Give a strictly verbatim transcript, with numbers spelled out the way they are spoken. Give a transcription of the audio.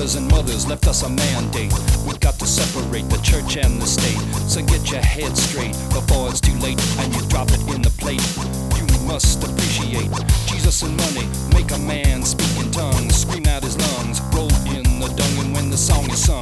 fathers and mothers left us a mandate. We've got to separate the church and the state. So get your head straight before it's too late and you drop it in the plate. You must appreciate Jesus and money make a man speak in tongues, scream out his lungs, roll in the dung, and when the song is sung,